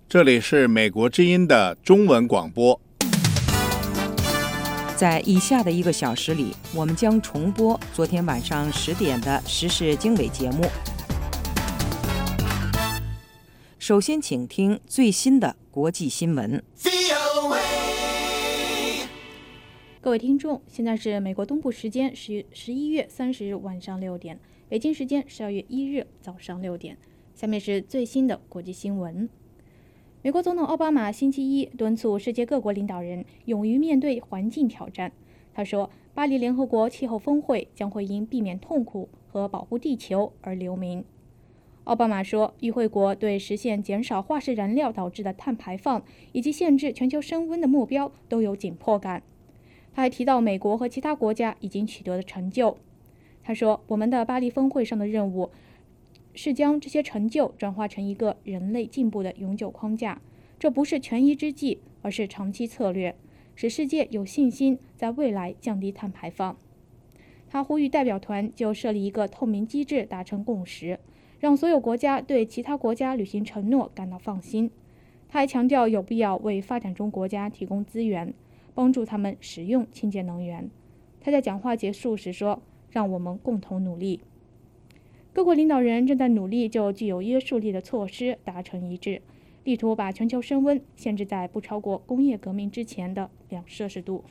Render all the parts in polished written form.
这里是美国之音的中文广播。 在以下的1个小时里，我们将重播昨天晚上10点的时事经纬节目。首先请听最新的国际新闻。 各位听众，现在是美国东部时间11月30日晚上6点，北京时间12月1日早上6点。下面是最新的国际新闻。美国总统奥巴马星期一敦促世界各国领导人勇于面对环境挑战。他说，巴黎联合国气候峰会将会因避免痛苦和保护地球而留名。奥巴马说，与会国对实现减少化石燃料导致的碳排放以及限制全球升温的目标都有紧迫感。他还提到美国和其他国家已经取得的成就。他说，我们的巴黎峰会上的任务是将这些成就转化成一个人类进步的永久框架，这不是权宜之计，而是长期策略，使世界有信心在未来降低碳排放。他呼吁代表团就设立一个透明机制达成共识，让所有国家对其他国家履行承诺感到放心。他还强调有必要为发展中国家提供资源，帮助他们使用清洁能源。他在讲话结束时说，让我们共同努力。各国领导人正在努力就具有约束力的措施达成一致，力图把全球升温限制在不超过工业革命之前的2摄氏度。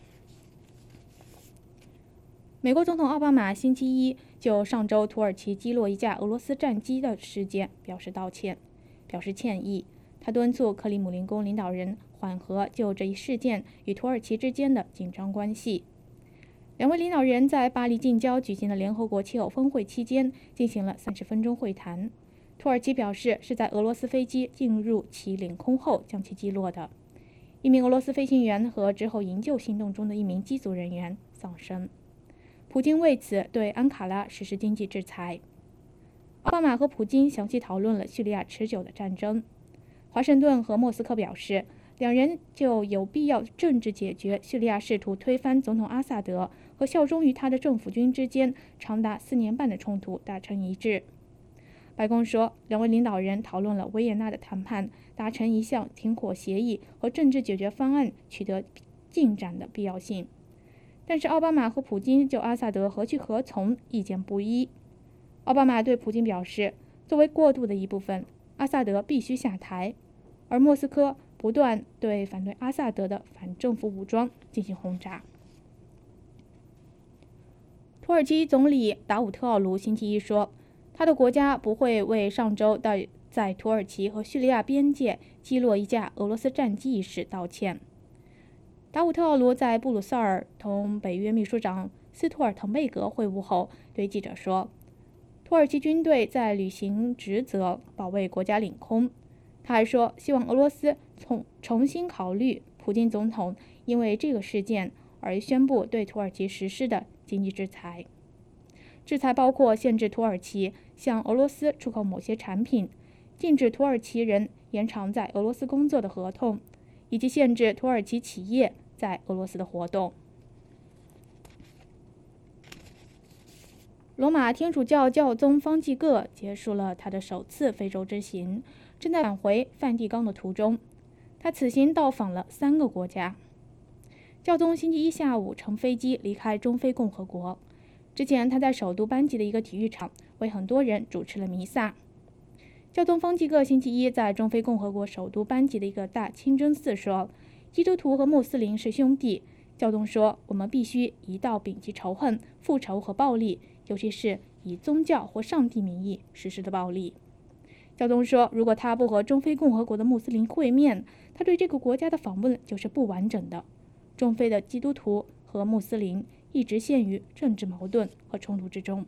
美国总统奥巴马星期一就上周土耳其击落一架俄罗斯战机的事件表示歉意。他敦促克里姆林宫领导人缓和就这一事件与土耳其之间的紧张关系。2位领导人在巴黎近郊举行的联合国气候峰会期间进行了30分钟会谈。土耳其表示是在俄罗斯飞机进入其领空后将其击落的。1名俄罗斯飞行员和之后营救行动中的1名机组人员丧生。普京为此对安卡拉实施经济制裁。奥巴马和普京详细讨论了叙利亚持久的战争。华盛顿和莫斯科表示，两人就有必要政治解决叙利亚试图推翻总统阿萨德和效忠于他的政府军之间长达4年半的冲突达成一致。白宫说，2位领导人讨论了维也纳的谈判达成一项停火协议和政治解决方案取得进展的必要性。但是奥巴马和普京就阿萨德何去何从意见不一。奥巴马对普京表示，作为过渡的一部分，阿萨德必须下台，而莫斯科不断对反对阿萨德的反政府武装进行轰炸。土耳其总理达武特奥卢星期一说，他的国家不会为上周在土耳其和叙利亚边界击落一架俄罗斯战机一事道歉。达武特奥卢在布鲁塞尔同北约秘书长斯图尔滕贝格会晤后对记者说，土耳其军队在履行职责，保卫国家领空。他还说，希望俄罗斯重新考虑普京总统因为这个事件而宣布对土耳其实施的经济制裁。制裁包括限制土耳其向俄罗斯出口某些产品，禁止土耳其人延长在俄罗斯工作的合同，以及限制土耳其企业在俄罗斯的活动。罗马天主教教宗方济各结束了他的首次非洲之行，正在返回梵蒂冈的途中。他此行到访了3个国家。教宗星期一下午乘飞机离开中非共和国，之前他在首都班吉的一个体育场为很多人主持了弥撒。教宗方济各星期一在中非共和国首都班吉的一个大清真寺说，基督徒和穆斯林是兄弟。教宗说，我们必须一道摒弃仇恨、复仇和暴力，尤其是以宗教或上帝名义实施的暴力。教宗说，如果他不和中非共和国的穆斯林会面，他对这个国家的访问就是不完整的。中非的基督徒和穆斯林一直陷于政治矛盾和冲突之中。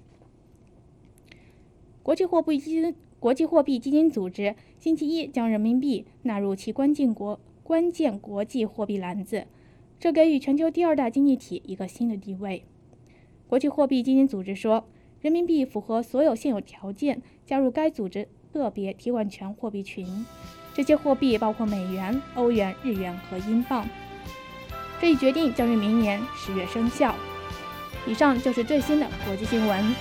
国际货币基金组织星期一将人民币纳入其关键国际货币篮子，这给予全球第2大经济体一个新的地位。国际货币基金组织说，人民币符合所有现有条件加入该组织个别提款权货币群，这些货币包括美元、欧元、日元和英镑。这一决定将于明年10月生效。以上就是最新的国际新闻。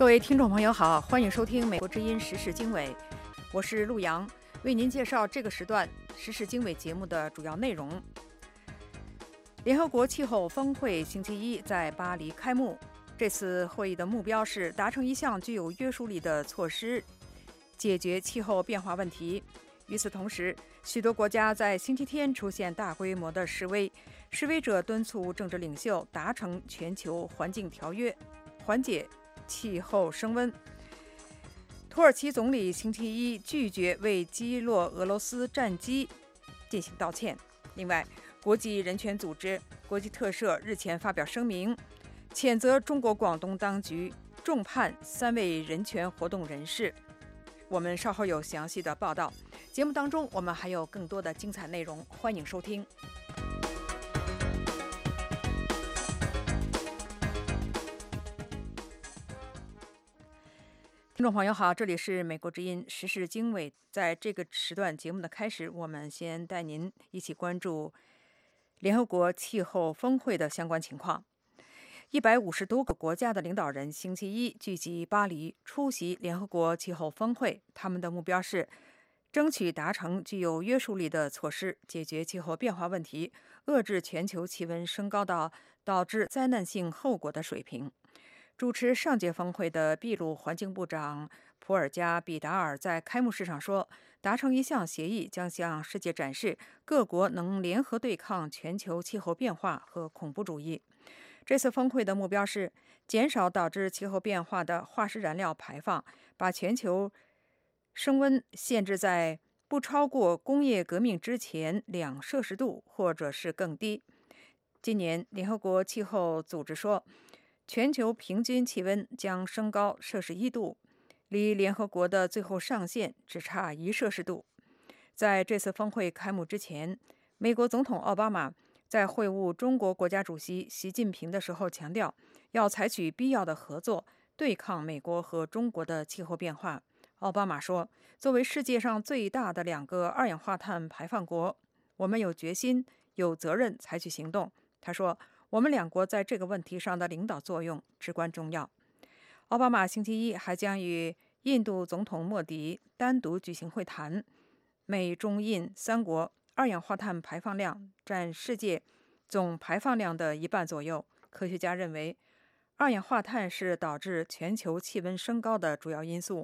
各位听众朋友好，欢迎收听美国之音时事经纬，我是陆洋，为您介绍这个时段时事经纬节目的主要内容。联合国气候峰会星期一在巴黎开幕，这次会议的目标是达成一项具有约束力的措施，解决气候变化问题。与此同时，许多国家在星期天出现大规模的示威，示威者敦促政治领袖达成全球环境条约，缓解气候升温。土耳其总理星期一拒绝为击落俄罗斯战机进行道歉。另外，国际人权组织国际特赦日前发表声明，谴责中国广东当局重判3位人权活动人士。我们稍后有详细的报道。节目当中我们还有更多的精彩内容，欢迎收听。听众朋友好，这里是美国之音时事经纬。在这个时段节目的开始，我们先带您一起关注联合国气候峰会的相关情况。150多个国家的领导人星期一聚集巴黎，出席联合国气候峰会。他们的目标是争取达成具有约束力的措施，解决气候变化问题，遏制全球气温升高到导致灾难性后果的水平。主持上届峰会的秘鲁环境部长普尔加比达尔在开幕式上说，达成一项协议将向世界展示各国能联合对抗全球气候变化和恐怖主义。这次峰会的目标是减少导致气候变化的化石燃料排放，把全球升温限制在不超过工业革命之前2摄氏度或者是更低。今年联合国气候组织说，全球平均气温将升高摄氏1度，离联合国的最后上限只差1摄氏度。在这次峰会开幕之前，美国总统奥巴马在会晤中国国家主席习近平的时候强调，要采取必要的合作，对抗美国和中国的气候变化。奥巴马说，作为世界上最大的2个二氧化碳排放国，我们有决心、有责任采取行动。他说，我们2国在这个问题上的领导作用至关重要。奥巴马星期一还将与印度总统莫迪单独举行会谈。美中印3国二氧化碳排放量占世界总排放量的1半左右。科学家认为，二氧化碳是导致全球气温升高的主要因素。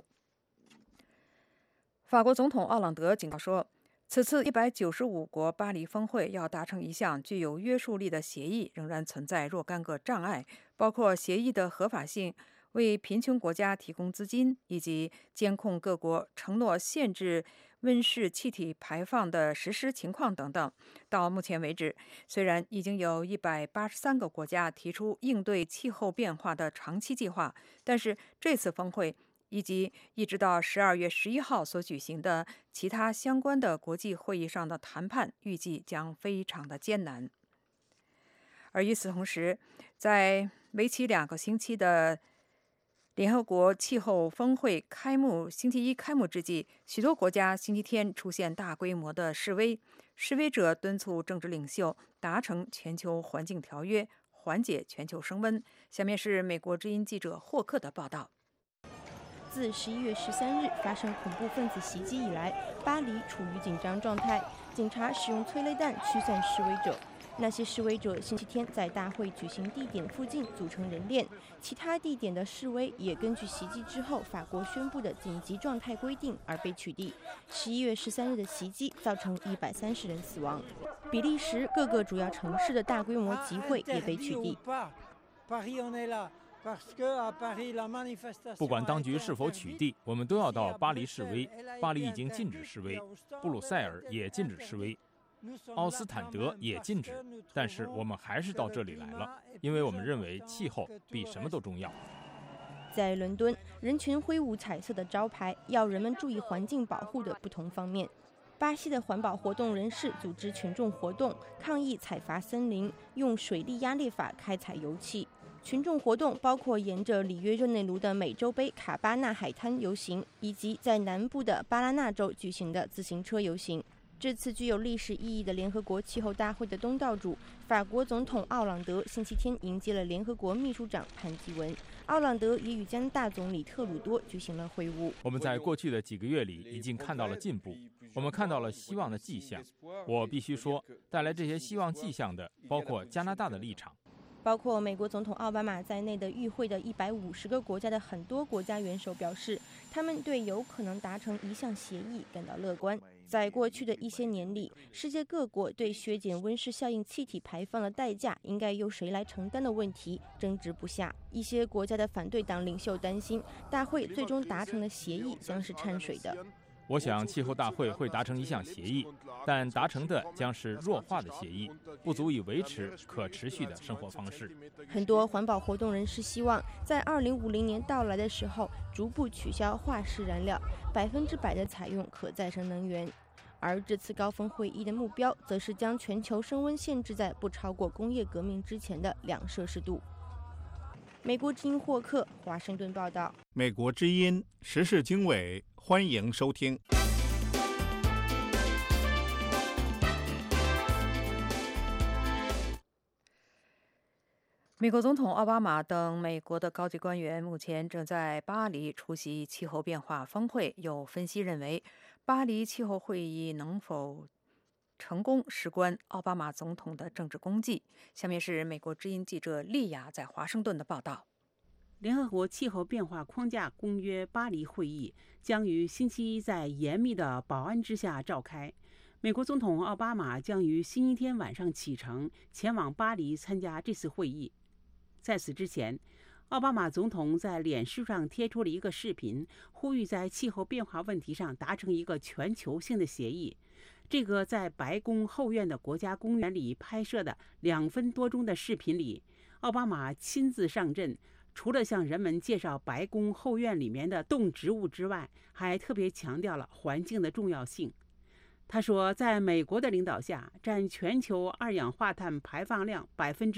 法国总统奥朗德警告说，此次195国巴黎峰会要达成一项具有约束力的协议，仍然存在若干个障碍，包括协议的合法性、为贫穷国家提供资金，以及监控各国承诺限制温室气体排放的实施情况等等。到目前为止，虽然已经有183个国家提出应对气候变化的长期计划，但是这次峰会以及一直到12月11号所举行的其他相关的国际会议上的谈判，预计将非常的艰难。而与此同时，在为期2个星期的联合国气候峰会星期一开幕之际，许多国家星期天出现大规模的示威，示威者敦促政治领袖达成全球环境条约，缓解全球升温。下面是美国之音记者霍克的报道。 自11月13日发生恐怖分子袭击以来，巴黎处于紧张状态，警察使用催泪弹驱散示威者。那些示威者星期天在大会举行地点附近组成人链，其他地点的示威也根据袭击之后法国宣布的紧急状态规定而被取缔。11月13日的袭击造成130人死亡。比利时各个主要城市的大规模集会也被取缔。 不管当局是否取缔，我们都要到巴黎示威。巴黎已经禁止示威，布鲁塞尔也禁止示威，奥斯坦德也禁止，但是我们还是到这里来了，因为我们认为气候比什么都重要。 在伦敦，人群挥舞彩色的招牌，要人们注意环境保护的不同方面。巴西的环保活动人士组织群众活动，抗议采伐森林，用水力压裂法开采油气。群众活动包括沿着里约热内卢的美洲杯卡巴纳海滩游行，以及在南部的巴拉纳州举行的自行车游行。 这次具有历史意义的联合国气候大会的东道主法国总统奥朗德星期天迎接了联合国秘书长潘基文，奥朗德也与加拿大总理特鲁多举行了会晤。 我们在过去的几个月里已经看到了进步，我们看到了希望的迹象。我必须说，带来这些希望迹象的包括加拿大的立场。 包括美国总统奥巴马在内的与会的150个国家的很多国家元首表示，他们对有可能达成一项协议感到乐观。在过去的一些年里，世界各国对削减温室效应气体排放的代价应该由谁来承担的问题争执不下。一些国家的反对党领袖担心，大会最终达成的协议将是掺水的。 我想气候大会会达成一项协议，但达成的将是弱化的协议，不足以维持可持续的生活方式。 很多环保活动人士希望在2050年到来的时候逐步取消化石燃料，100%的采用可再生能源。而这次高峰会议的目标则是将全球升温限制在不超过工业革命之前的2摄氏度。美国之音霍克，华盛顿报道。 美国之音时事经纬，欢迎收听。 美国总统奥巴马等美国的高级官员目前正在巴黎出席气候变化峰会。有分析认为，巴黎气候会议能否成功事关奥巴马总统的政治功绩。下面是美国之音记者丽雅在华盛顿的报道。 联合国气候变化框架公约巴黎会议将于星期一在严密的保安之下召开。美国总统奥巴马将于星期天晚上启程前往巴黎参加这次会议。在此之前，奥巴马总统在脸书上贴出了一个视频，呼吁在气候变化问题上达成一个全球性的协议。这个在白宫后院的国家公园里拍摄的2分多钟的视频里，奥巴马亲自上阵，除了向人们介绍白宫后院里面的动植物之外，还特别强调了环境的重要性。他说，在美国的领导下，占全球二氧化碳排放量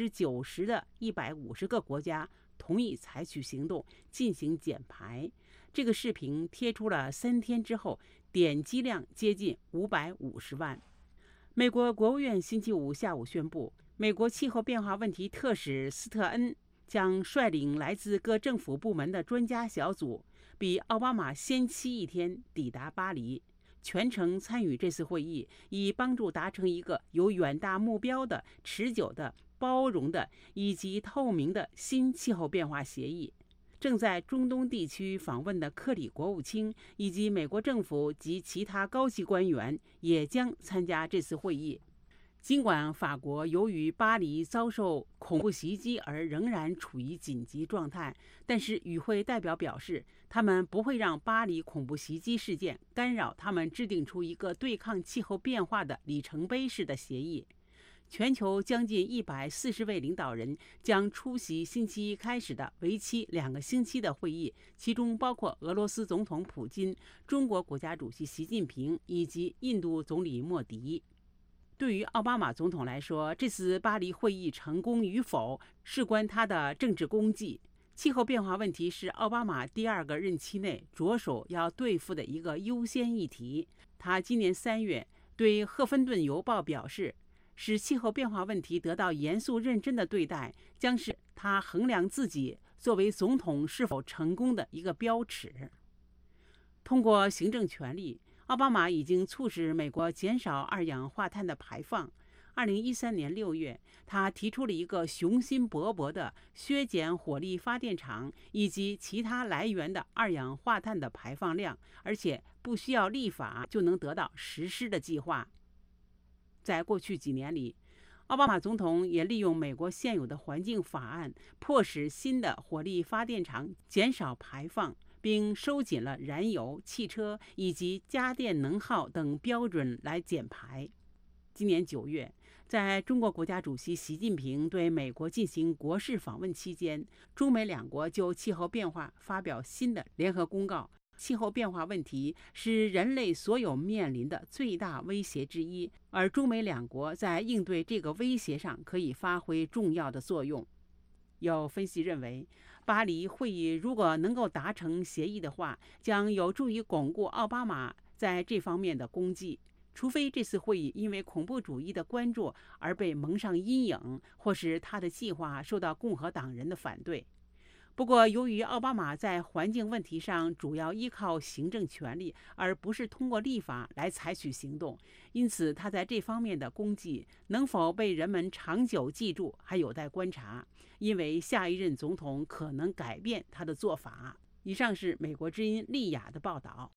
90%的150个国家同意采取行动进行减排。这个视频贴出了3天之后，点击量接近550万。美国国务院星期五下午宣布，美国气候变化问题特使斯特恩将率领来自各政府部门的专家小组，比奥巴马先期1天抵达巴黎，全程参与这次会议，以帮助达成一个有远大目标的、持久的、包容的以及透明的新气候变化协议。正在中东地区访问的克里国务卿以及美国政府及其他高级官员也将参加这次会议。尽管法国由于巴黎遭受恐怖袭击而仍然处于紧急状态，但是与会代表表示，他们不会让巴黎恐怖袭击事件干扰他们制定出一个对抗气候变化的里程碑式的协议。全球将近140位领导人将出席星期一开始的为期2个星期的会议，其中包括俄罗斯总统普京、中国国家主席习近平以及印度总理莫迪。对于奥巴马总统来说，这次巴黎会议成功与否事关他的政治功绩。气候变化问题是奥巴马第2个任期内着手要对付的一个优先议题。他今年3月对《赫芬顿邮报》表示，使气候变化问题得到严肃认真的对待，将是他衡量自己作为总统是否成功的一个标尺。通过行政权力，奥巴马已经促使美国减少二氧化碳的排放。2013年6月，他提出了一个雄心勃勃的削减火力发电厂以及其他来源的二氧化碳的排放量，而且不需要立法就能得到实施的计划。在过去几年里，奥巴马总统也利用美国现有的环境法案，迫使新的火力发电厂减少排放，并收紧了燃油、汽车以及家电能耗等标准来减排。今年9月，在中国国家主席习近平对美国进行国事访问期间，中美2国就气候变化发表新的联合公告。气候变化问题是人类所有面临的最大威胁之一，而中美2国在应对这个威胁上可以发挥重要的作用。有分析认为，巴黎会议如果能够达成协议的话，将有助于巩固奥巴马在这方面的功绩。 除非这次会议因为恐怖主义的关注而被蒙上阴影，或是他的计划受到共和党人的反对。不过，由于奥巴马在环境问题上主要依靠行政权力，而不是通过立法来采取行动，因此他在这方面的功绩能否被人们长久记住，还有待观察。因为下一任总统可能改变他的做法。以上是美国之音丽雅的报道。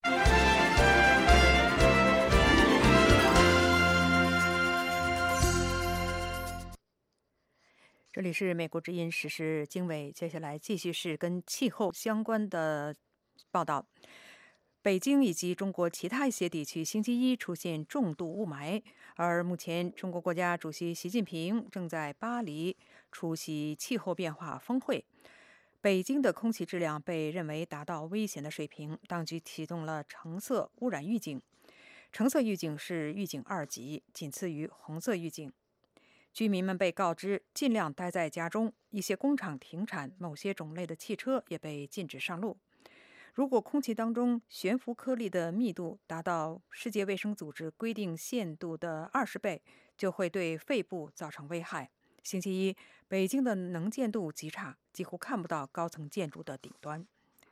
这里是美国之音时事经纬，接下来继续是跟气候相关的报道。北京以及中国其他一些地区星期一出现重度雾霾，而目前中国国家主席习近平正在巴黎出席气候变化峰会。北京的空气质量被认为达到危险的水平，当局启动了橙色污染预警。橙色预警是预警2级，仅次于红色预警。居民们被告知尽量待在家中，一些工厂停产，某些种类的汽车也被禁止上路。如果空气当中悬浮颗粒的密度达到世界卫生组织规定限度的20倍，就会对肺部造成危害。星期一，北京的能见度极差，几乎看不到高层建筑的顶端。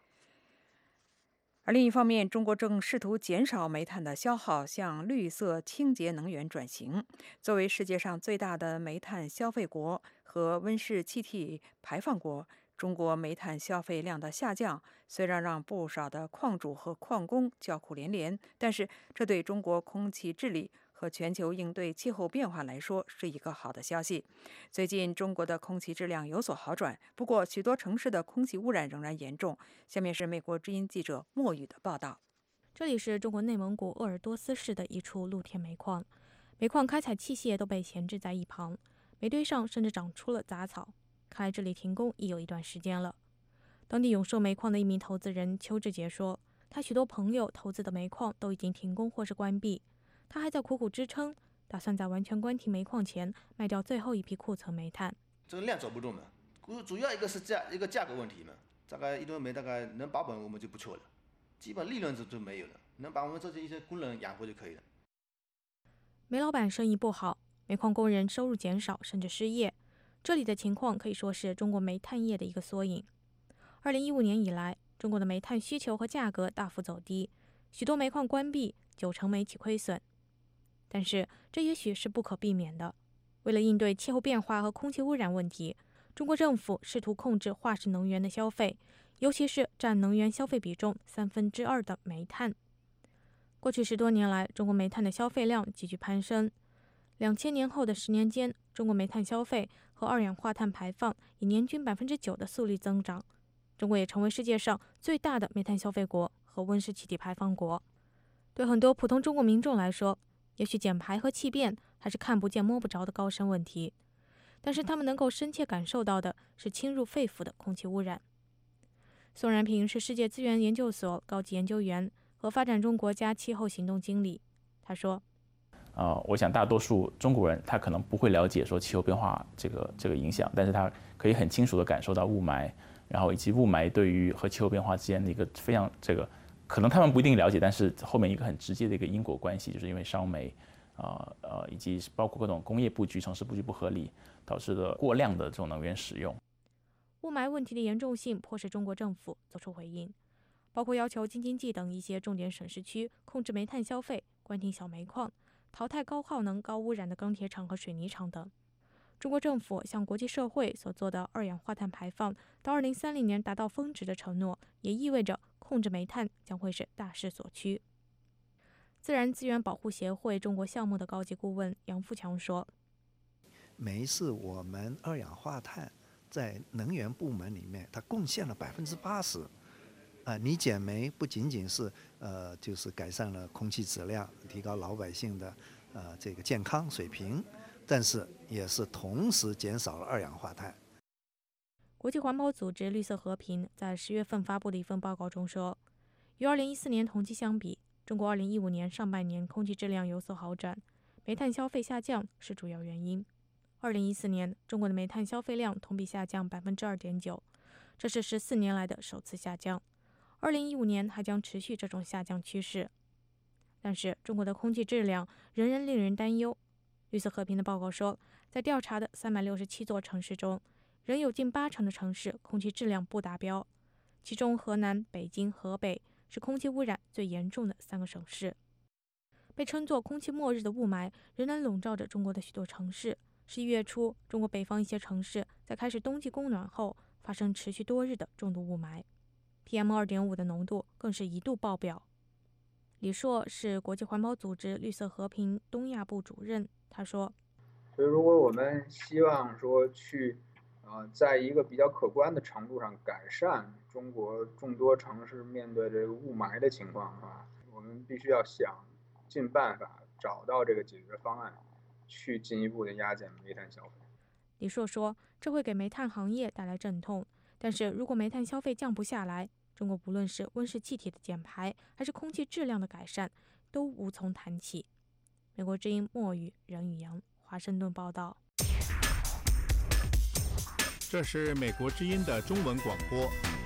而另一方面，中国正试图减少煤炭的消耗，向绿色清洁能源转型。作为世界上最大的煤炭消费国和温室气体排放国，中国煤炭消费量的下降虽然让不少的矿主和矿工叫苦连连，但是这对中国空气治理和全球应对气候变化来说是一个好的消息。最近中国的空气质量有所好转，不过许多城市的空气污染仍然严重。下面是美国之音记者莫宇的报道。 这里是中国内蒙古鄂尔多斯市的一处露天煤矿，煤矿开采器械都被闲置在一旁，煤堆上甚至长出了杂草，看来这里停工已有一段时间了。当地永寿煤矿的一名投资人邱志杰说，他许多朋友投资的煤矿都已经停工或是关闭，他还在苦苦支撑，打算在完全关停煤矿前卖掉最后一批库存煤炭。 这个量走不动的，主要一个是一个价格问题嘛，大概一吨煤大概能保本我们就不错了，基本利润就没有了，能把我们这些一些工人养活就可以了。 煤老板生意不好，煤矿工人收入减少甚至失业，这里的情况可以说是中国煤炭业的一个缩影。2015年以来，中国的煤炭需求和价格大幅走低，许多煤矿关闭，90%煤企亏损。但是这也许是不可避免的。为了应对气候变化和空气污染问题，中国政府试图控制化石能源的消费，尤其是占能源消费比重2/3的煤炭。过去10多年来，中国煤炭的消费量急剧攀升。2000年后的10年间，中国煤炭消费和二氧化碳排放以年均9%的速率增长。中国也成为世界上最大的煤炭消费国和温室气体排放国。对很多普通中国民众来说，也许减排和气变还是看不见摸不着的高深问题，但是他们能够深切感受到的是侵入肺腑的空气污染。宋然平是世界资源研究所高级研究员和发展中国家气候行动经理。他说： 我想大多数中国人他可能不会了解说气候变化这个影响，但是他可以很清楚地感受到雾霾，然后以及雾霾对于和气候变化之间的一个非常可能他们不一定了解，但是后面一个很直接的一个因果关系，就是因为烧煤，以及包括各种工业布局、城市布局不合理，导致的过量的这种能源使用。 雾霾问题的严重性迫使中国政府作出回应，包括要求京津冀等一些重点省市区控制煤炭消费、关停小煤矿、淘汰高耗能、高污染的钢铁厂和水泥厂等。中国政府向国际社会所做的二氧化碳排放到2030年达到峰值的承诺，也意味着控制煤炭将会是大势所趋。自然资源保护协会中国项目的高级顾问杨富强说： 煤是我们二氧化碳在能源部门里面，它贡献了80%。你减煤不仅仅是就是改善了空气质量，提高老百姓的这个健康水平，但是也是同时减少了二氧化碳。 国际环保组织绿色和平在10月份发布的一份报告中说，与2014年同期相比，中国2015年上半年空气质量有所好转，煤炭消费下降是主要原因。2014年，中国的煤炭消费量同比下降2.9%，这是14年来的首次下降。2015年还将持续这种下降趋势。 但是中国的空气质量仍然令人担忧。绿色和平的报告说，在调查的367座城市中，仍有近80%的城市空气质量不达标，其中河南、北京、河北是空气污染最严重的3个省市。被称作空气末日的雾霾仍然笼罩着中国的许多城市。11月初，中国北方一些城市在开始冬季供暖后发生持续多日的重度雾霾， PM2.5 的浓度更是一度爆表。李硕是国际环保组织绿色和平东亚部主任，他说， 所以如果我们希望说去在一个比较可观的程度上改善中国众多城市面对这个雾霾的情况的话，我们必须要想尽办法找到这个解决方案，去进一步的压减煤炭消费。 李硕说，这会给煤炭行业带来阵痛，但是如果煤炭消费降不下来，中国不论是温室气体的减排还是空气质量的改善都无从谈起。美国之音莫宇、任宇阳华盛顿报道。 这是美国之音的中文广播。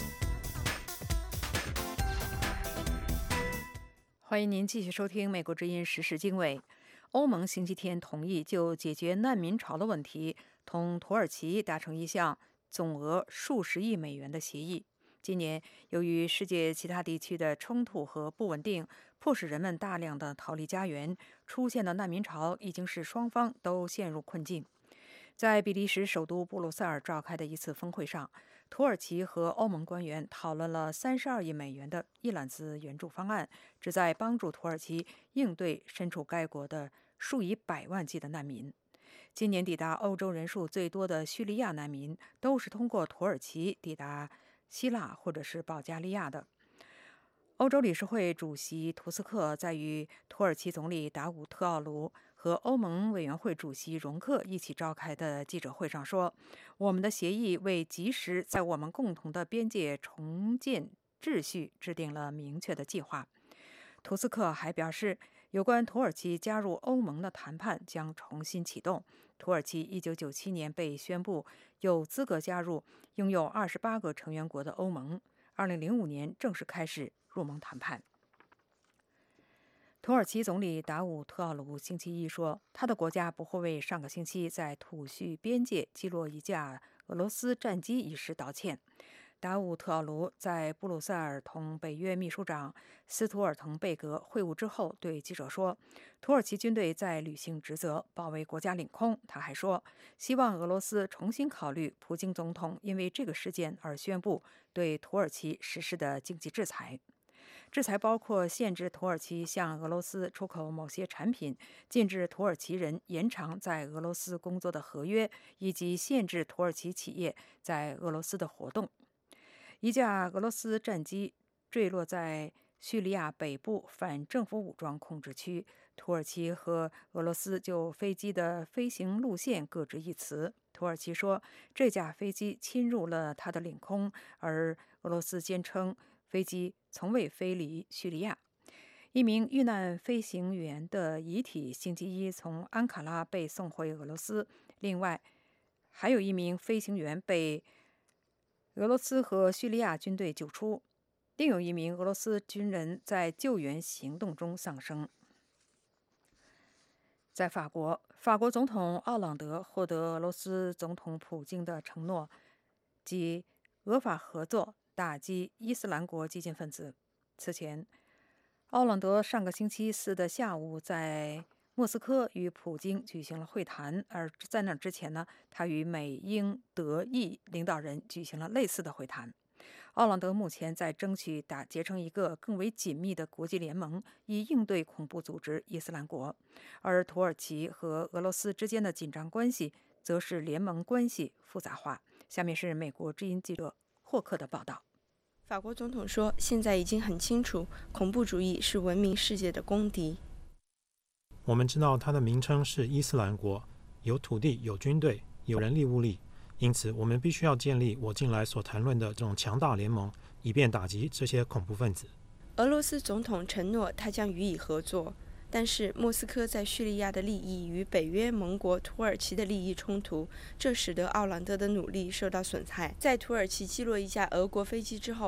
欢迎您继续收听美国之音时事经纬。欧盟星期天同意就解决难民潮的问题，同土耳其达成一项总额数十亿美元的协议。今年，由于世界其他地区的冲突和不稳定，迫使人们大量的逃离家园，出现的难民潮已经使双方都陷入困境。在比利时首都布鲁塞尔召开的一次峰会上，土耳其和欧盟官员讨论了32亿美元的一揽子援助方案，旨在帮助土耳其应对身处该国的数以百万计的难民。今年抵达欧洲人数最多的叙利亚难民，都是通过土耳其抵达希腊或者是保加利亚的。欧洲理事会主席图斯克在与土耳其总理达武特奥卢和欧盟委员会主席容克一起召开的记者会上说，我们的协议为及时在我们共同的边界重建秩序制定了明确的计划。图斯克还表示，有关土耳其加入欧盟的谈判将重新启动。土耳其1997年被宣布有资格加入拥有28个成员国的欧盟，2005年正式开始入盟谈判。土耳其总理达武特奥卢星期一说，他的国家不会为上个星期在土叙边界击落一架俄罗斯战机一事道歉。达武特奥卢在布鲁塞尔同北约秘书长斯图尔滕贝格会晤之后对记者说，土耳其军队在履行职责，保卫国家领空。他还说，希望俄罗斯重新考虑普京总统因为这个事件而宣布对土耳其实施的经济制裁。制裁包括限制土耳其向俄罗斯出口某些产品，禁止土耳其人延长在俄罗斯工作的合约，以及限制土耳其企业在俄罗斯的活动。一架俄罗斯战机坠落在叙利亚北部反政府武装控制区，土耳其和俄罗斯就飞机的飞行路线各执一词。土耳其说这架飞机侵入了它的领空，而俄罗斯坚称飞机从未飞离叙利亚。一名遇难飞行员的遗体星期一从安卡拉被送回俄罗斯，另外还有一名飞行员被俄罗斯和叙利亚军队救出，另有一名俄罗斯军人在救援行动中丧生。在法国，法国总统奥朗德获得俄罗斯总统普京的承诺，即俄法合作打击伊斯兰国激进分子。此前，奥朗德上个星期四的下午在莫斯科与普京举行了会谈，而在那之前呢，他与美、英、德、意领导人举行了类似的会谈。奥朗德目前在争取结成一个更为紧密的国际联盟，以应对恐怖组织伊斯兰国。而土耳其和俄罗斯之间的紧张关系，则使联盟关系复杂化。下面是美国之音记者霍克的报道。 法国总统说，现在已经很清楚，恐怖主义是文明世界的公敌。 我们知道它的名称是伊斯兰国，有土地，有军队，有人力物力，因此我们必须要建立我近来所谈论的这种强大联盟，以便打击这些恐怖分子。 俄罗斯总统承诺他将予以合作，但是莫斯科在叙利亚的利益与北约盟国土耳其的利益冲突，这使得奥朗德的努力受到损害。在土耳其击落一架俄国飞机之后，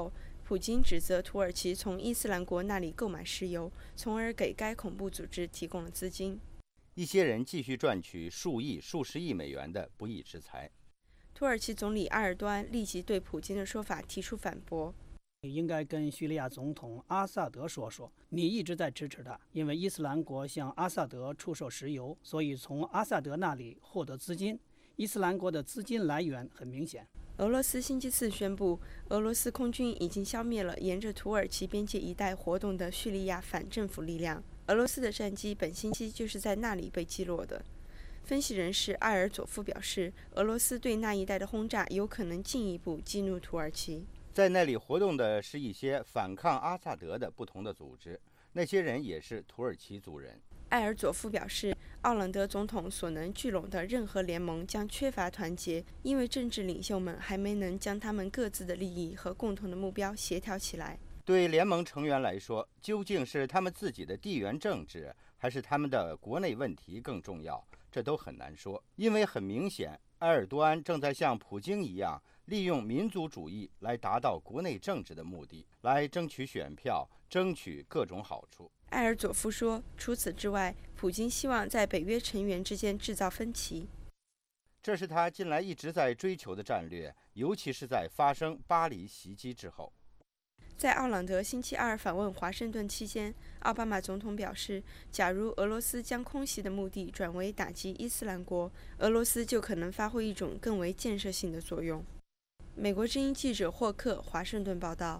普京指责土耳其从伊斯兰国那里购买石油，从而给该恐怖组织提供了资金。 一些人继续赚取数亿、数十亿美元的不义之财。 土耳其总理埃尔多安立即对普京的说法提出反驳。 应该跟叙利亚总统阿萨德说，你一直在支持他，因为伊斯兰国向阿萨德出售石油，所以从阿萨德那里获得资金。伊斯兰国的资金来源很明显。 俄罗斯星期四宣布，俄罗斯空军已经消灭了沿着土耳其边界一带活动的叙利亚反政府力量。俄罗斯的战机本星期就是在那里被击落的。分析人士埃尔佐夫表示，俄罗斯对那一带的轰炸有可能进一步激怒土耳其。 在那里活动的是一些反抗阿萨德的不同的组织，那些人也是土耳其族人。 埃尔佐夫表示，奥朗德总统所能聚拢的任何联盟将缺乏团结，因为政治领袖们还没能将他们各自的利益和共同的目标协调起来。 对联盟成员来说，究竟是他们自己的地缘政治，还是他们的国内问题更重要？这都很难说，因为很明显，埃尔多安正在像普京一样，利用民族主义来达到国内政治的目的，来争取选票，争取各种好处。 埃尔佐夫说，除此之外，普京希望在北约成员之间制造分歧。 这是他近来一直在追求的战略，尤其是在发生巴黎袭击之后。 在奥朗德星期二访问华盛顿期间，奥巴马总统表示，假如俄罗斯将空袭的目的转为打击伊斯兰国，俄罗斯就可能发挥一种更为建设性的作用。美国之音记者霍克华盛顿报道。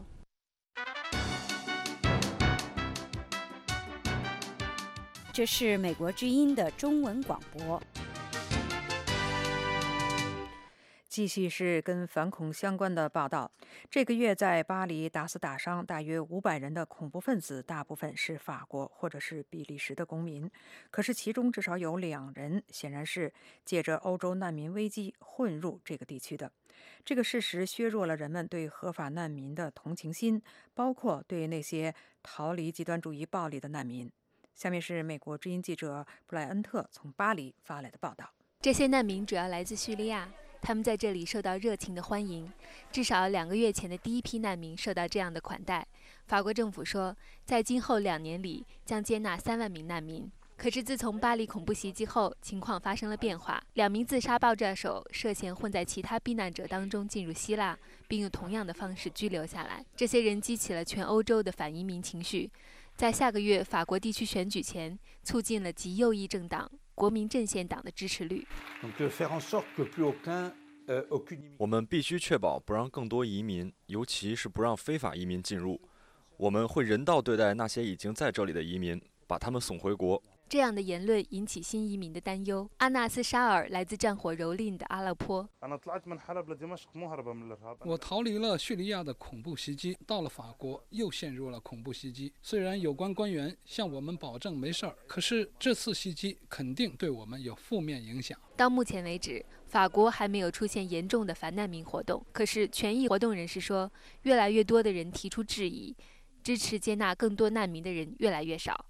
这是美国之音的中文广播。 继续是跟反恐相关的报道。这个月在巴黎打死打伤大约500人的恐怖分子，大部分是法国或者是比利时的公民。可是其中至少有2人显然是借着欧洲难民危机混入这个地区的。这个事实削弱了人们对合法难民的同情心，包括对那些逃离极端主义暴力的难民。下面是美国之音记者布莱恩特从巴黎发来的报道。 这些难民主要来自叙利亚，他们在这里受到热情的欢迎。至少2个月前的第一批难民受到这样的款待。法国政府说，在今后2年里将接纳3万名难民。可是自从巴黎恐怖袭击后，情况发生了变化。2名自杀爆炸手涉嫌混在其他避难者当中进入希腊，并用同样的方式拘留下来。这些人激起了全欧洲的反移民情绪。在下个月法国地区选举前，促进了极右翼政党国民阵线党的支持率。 我们必须确保不让更多移民，尤其是不让非法移民进入。我们会人道对待那些已经在这里的移民，把他们送回国。 这样的言论引起新移民的担忧。阿纳斯沙尔来自战火蹂躏的阿勒颇。 我逃离了叙利亚的恐怖袭击，到了法国又陷入了恐怖袭击。虽然有关官员向我们保证没事儿，可是这次袭击肯定对我们有负面影响。 到目前为止，法国还没有出现严重的反难民活动。可是权益活动人士说，越来越多的人提出质疑，支持接纳更多难民的人越来越少。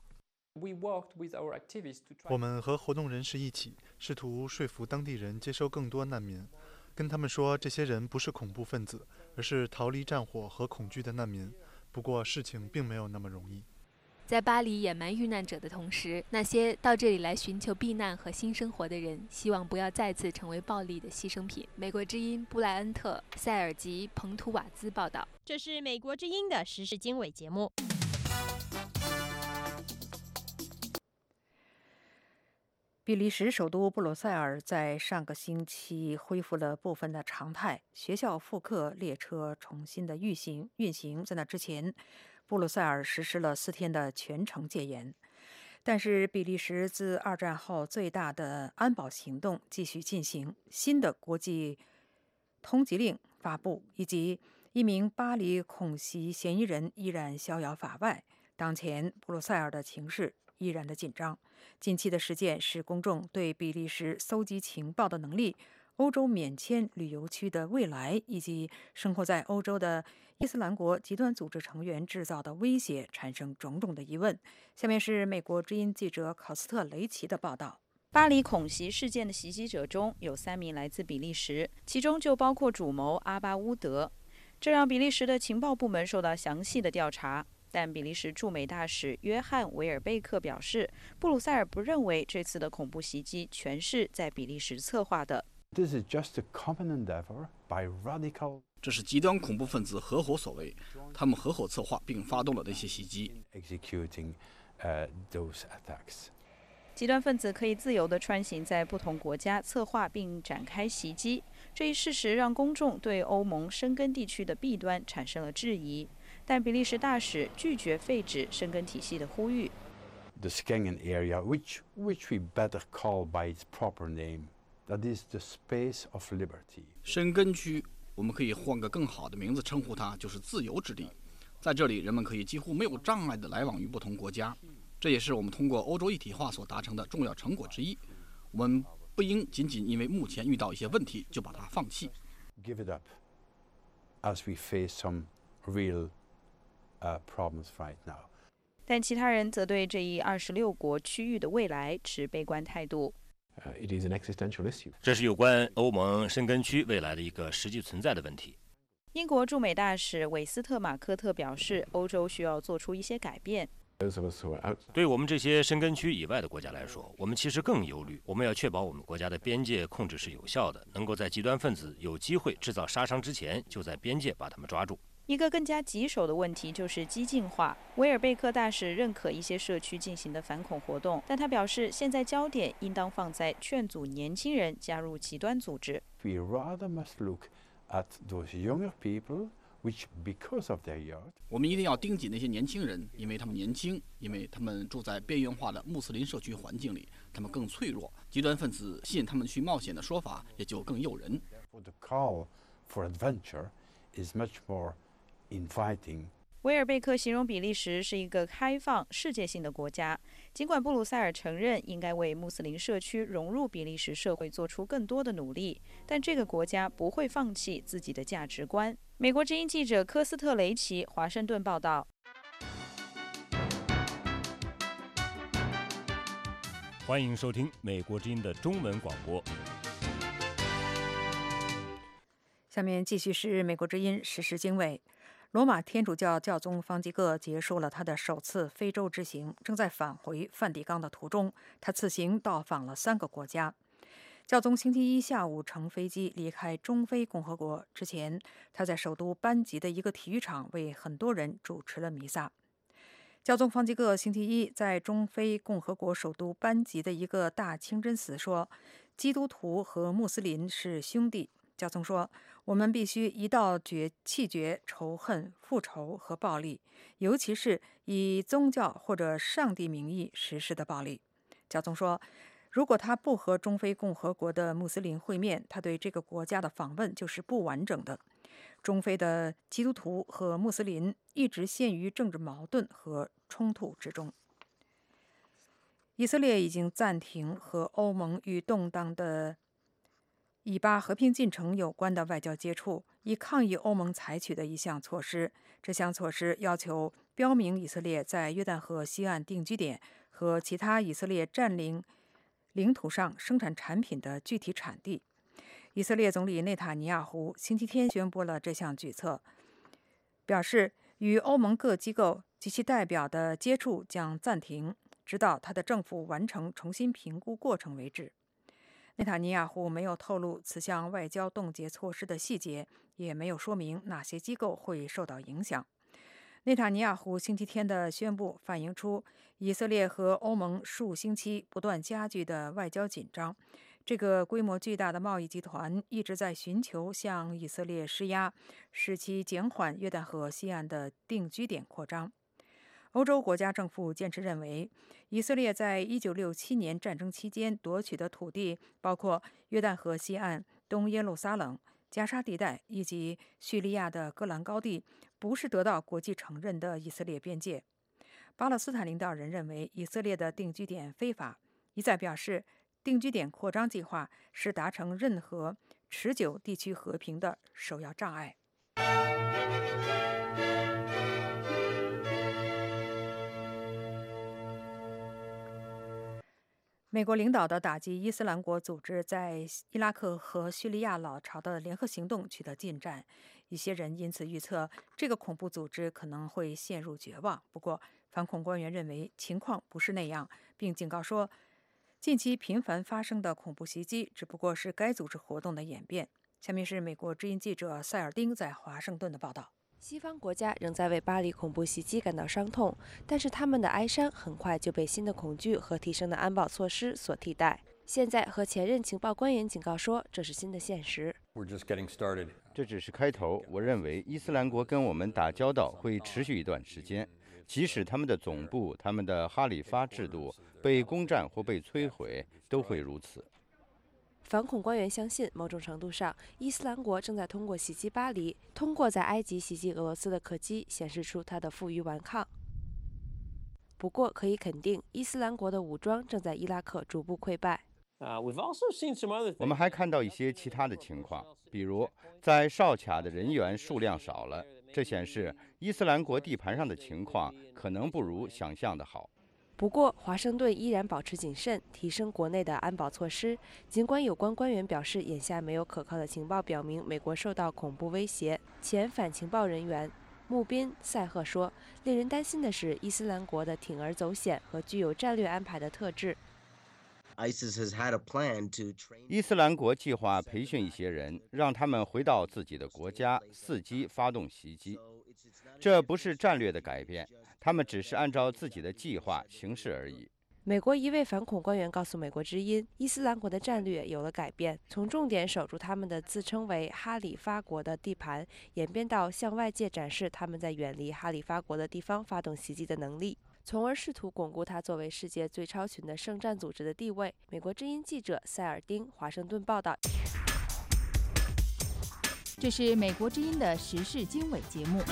我们和活动人士一起，试图说服当地人接收更多难民，跟他们说这些人不是恐怖分子，而是逃离战火和恐惧的难民。不过事情并没有那么容易。 在巴黎掩埋遇难者的同时，那些到这里来寻求避难和新生活的人，希望不要再次成为暴力的牺牲品。美国之音布莱恩特、塞尔吉·彭图瓦兹报道。 这是美国之音的时事经纬节目。 比利时首都布鲁塞尔在上个星期恢复了部分的常态，学校复课，列车重新的运行。在那之前，布鲁塞尔实施了4天的全城戒严。但是比利时自2战后最大的安保行动继续进行，新的国际通缉令发布，以及1名巴黎恐袭嫌疑人依然逍遥法外。当前布鲁塞尔的情势依然的紧张。近期的事件使公众对比利时搜集情报的能力、欧洲免签旅游区的未来，以及生活在欧洲的伊斯兰国极端组织成员制造的威胁产生种种的疑问。下面是美国之音记者考斯特雷奇的报道。 巴黎恐袭事件的袭击者中有3名来自比利时，其中就包括主谋阿巴乌德。 这让比利时的情报部门受到详细的调查。但比利时驻美大使约翰·维尔贝克表示，布鲁塞尔不认为这次的恐怖袭击全是在比利时策划的。 这是极端恐怖分子合伙所为，他们合伙策划并发动了那些袭击。 极端分子可以自由地穿行在不同国家，策划并展开袭击。这一事实让公众对欧盟申根地区的弊端产生了质疑。但比利时大使拒绝废止申根体系的呼吁。 The Schengen area, which we better call by its proper name, that is the space of liberty. 申根区，我们可以换个更好的名字称呼它，就是自由之地。在这里，人们可以几乎没有障碍地来往于不同国家，这也是我们通过欧洲一体化所达成的重要成果之一。我们不应仅仅因为目前遇到一些问题就把它放弃。 Give it up, as we face some real problems right now. 但其他人则对这一26国区域的未来持悲观态度。 It is an existential issue. 这是有关欧盟申根区未来的一个实际存在的问题。 英国驻美大使韦斯特马科特表示，欧洲需要做出一些改变。 对我们这些申根区以外的国家来说，我们其实更忧虑。我们要确保我们国家的边界控制是有效的，能够在极端分子有机会制造杀伤之前，就在边界把他们抓住。 一个更加棘手的问题就是激进化。维尔贝克大使认可一些社区进行的反恐活动，但他表示，现在焦点应当放在劝阻年轻人加入极端组织。 We rather must look at those younger people, which because of their youth. 我们一定要盯紧那些年轻人，因为他们年轻，因为他们住在边缘化的穆斯林社区环境里，他们更脆弱。极端分子吸引他们去冒险的说法也就更诱人。 The call for adventure is much more inviting. 维尔贝克形容比利时是一个开放、世界性的国家。尽管布鲁塞尔承认应该为穆斯林社区融入比利时社会做出更多的努力，但这个国家不会放弃自己的价值观。美国之音记者科斯特雷奇，华盛顿报道。 欢迎收听美国之音的中文广播。 下面继续是美国之音时事经纬。罗马天主教教宗方济各结束了他的首次非洲之行，正在返回梵蒂冈的途中。他此行到访了3个国家。教宗星期一下午乘飞机离开中非共和国之前，他在首都班吉的一个体育场为很多人主持了弥撒。教宗方济各星期一在中非共和国首都班吉的一个大清真寺说，基督徒和穆斯林是兄弟。教宗说，我们必须一道弃绝仇恨、复仇和暴力，尤其是以宗教或者上帝名义实施的暴力。教宗说，如果他不和中非共和国的穆斯林会面，他对这个国家的访问就是不完整的。中非的基督徒和穆斯林一直陷于政治矛盾和冲突之中。以色列已经暂停和欧盟与动荡的以巴和平进程有关的外交接触，以抗议欧盟采取的一项措施。这项措施要求标明以色列在约旦河西岸定居点和其他以色列占领领土上生产产品的具体产地。以色列总理内塔尼亚胡星期天宣布了这项举措，表示与欧盟各机构及其代表的接触将暂停，直到他的政府完成重新评估过程为止。内塔尼亚胡没有透露此项外交冻结措施的细节，也没有说明哪些机构会受到影响。内塔尼亚胡星期天的宣布反映出以色列和欧盟数星期不断加剧的外交紧张。这个规模巨大的贸易集团一直在寻求向以色列施压，使其减缓约旦河西岸的定居点扩张。欧洲国家政府坚持认为，以色列在1967年战争期间夺取的土地，包括约旦河西岸、东耶路撒冷、加沙地带以及叙利亚的戈兰高地，不是得到国际承认的以色列边界。巴勒斯坦领导人认为以色列的定居点非法，一再表示定居点扩张计划是达成任何持久地区和平的首要障碍。 美国领导的打击伊斯兰国组织在伊拉克和叙利亚老巢的联合行动取得进展，一些人因此预测这个恐怖组织可能会陷入绝望。不过，反恐官员认为情况不是那样，并警告说，近期频繁发生的恐怖袭击只不过是该组织活动的演变。下面是美国之音记者塞尔丁在华盛顿的报道。 西方国家仍在为巴黎恐怖袭击感到伤痛，但是他们的哀伤很快就被新的恐惧和提升的安保措施所替代。现在和前任情报官员警告说，这是新的现实。 这只是开头。我认为伊斯兰国跟我们打交道会持续一段时间，即使他们的总部、他们的哈里发制度被攻占或被摧毁，都会如此。 反恐官员相信，某种程度上，伊斯兰国正在通过袭击巴黎，通过在埃及袭击俄罗斯的客机，显示出它的负隅顽抗。不过，可以肯定，伊斯兰国的武装正在伊拉克逐步溃败。 我们还看到一些其他的情况，比如在哨卡的人员数量少了，这显示伊斯兰国地盘上的情况可能不如想象的好。 不过，华盛顿依然保持谨慎，提升国内的安保措施。尽管有关官员表示，眼下没有可靠的情报表明美国受到恐怖威胁。前反情报人员穆宾·塞赫说：“令人担心的是伊斯兰国的铤而走险和具有战略安排的特质。” 伊斯兰国计划培训一些人，让他们回到自己的国家，伺机发动袭击。这不是战略的改变，他们只是按照自己的计划行事而已。 美国一位反恐官员告诉美国之音，伊斯兰国的战略有了改变，从重点守住他们的自称为哈里发国的地盘，演变到向外界展示他们在远离哈里发国的地方发动袭击的能力，从而试图巩固它作为世界最超群的圣战组织的地位。美国之音记者塞尔丁，华盛顿报道。 这是美国之音的时事经纬节目。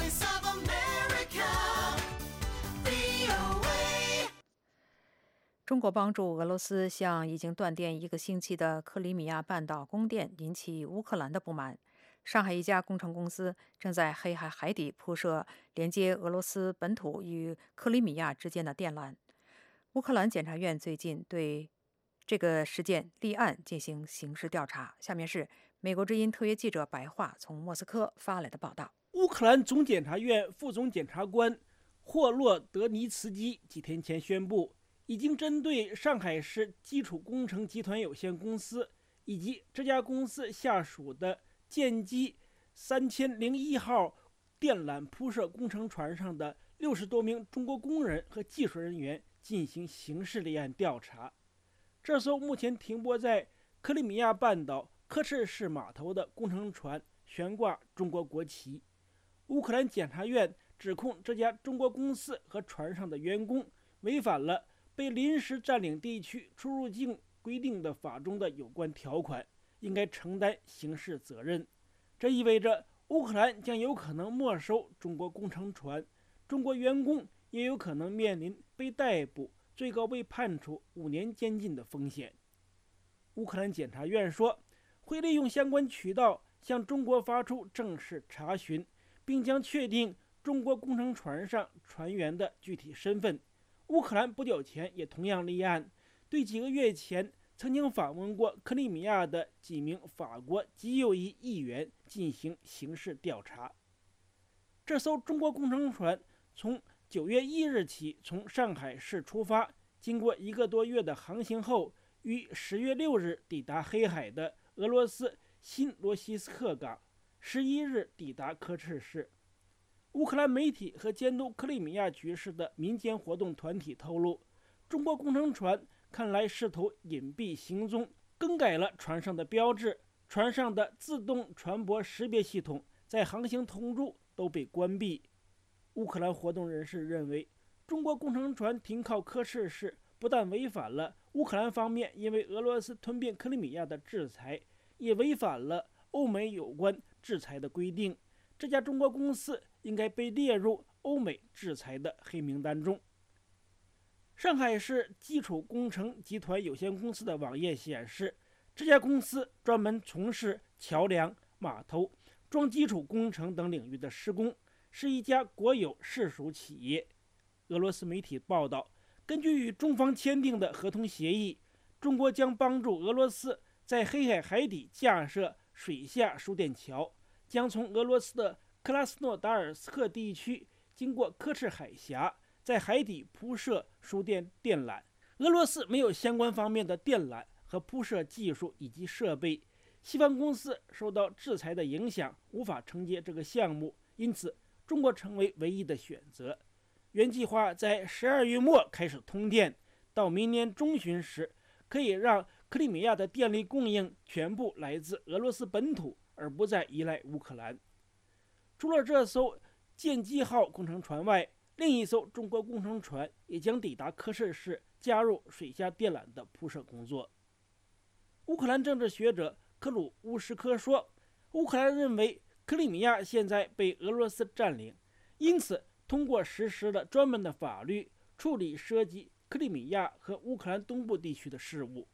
中国帮助俄罗斯向已经断电1个星期的克里米亚半岛供电，引起乌克兰的不满。上海一家工程公司正在黑海海底铺设连接俄罗斯本土与克里米亚之间的电缆。乌克兰检察院最近对这个事件立案进行刑事调查。下面是美国之音特约记者白桦从莫斯科发来的报道。 乌克兰总检察院副总检察官霍洛德尼茨基几天前宣布，已经针对上海市基础工程集团有限公司以及这家公司下属的建机3001号电缆铺设工程船上的60多名中国工人和技术人员进行刑事立案调查。这艘目前停泊在克里米亚半岛科赤市码头的工程船悬挂中国国旗。乌克兰检察院指控这家中国公司和船上的员工违反了被临时占领地区出入境规定的法中的有关条款，应该承担刑事责任。这意味着乌克兰将有可能没收中国工程船，中国员工也有可能面临被逮捕，最高被判处5年监禁的风险。乌克兰检察院说，会利用相关渠道向中国发出正式查询，并将确定中国工程船上船员的具体身份。乌克兰不久前也同样立案，对几个月前曾经访问过克里米亚的几名法国极右翼议员进行刑事调查。这艘中国工程船从9月1日起从上海市出发，经过1个多月的航行后，于10月6日抵达黑海的俄罗斯新罗西斯克港，11日抵达科赤市。乌克兰媒体和监督克里米亚局势的民间活动团体透露，中国工程船看来试图隐蔽行踪，更改了船上的标志，船上的自动船舶识别系统在航行途中都被关闭。乌克兰活动人士认为，中国工程船停靠科赤市不但违反了乌克兰方面因为俄罗斯吞并克里米亚的制裁，也违反了欧美有关制裁的规定。这家中国公司应该被列入欧美制裁的黑名单中。上海市基础工程集团有限公司的网页显示，这家公司专门从事桥梁、码头、装基础工程等领域的施工，是一家国有市属企业。俄罗斯媒体报道， 根据与中方签订的合同协议，中国将帮助俄罗斯在黑海海底架设水下输电桥，将从俄罗斯的克拉斯诺达尔斯克地区经过科赤海峡，在海底铺设输电电缆。俄罗斯没有相关方面的电缆和铺设技术以及设备，西方公司受到制裁的影响，无法承接这个项目，因此中国成为唯一的选择。原计划在12月末开始通电，到明年中旬时，可以让克里米亚的电力供应全部来自俄罗斯本土，而不再依赖乌克兰。除了这艘舰机号工程船外，另一艘中国工程船也将抵达科赤市，加入水下电缆的铺设工作。乌克兰政治学者克鲁乌什科说，乌克兰认为克里米亚现在被俄罗斯占领，因此通过实施了专门的法律处理涉及克里米亚和乌克兰东部地区的事务。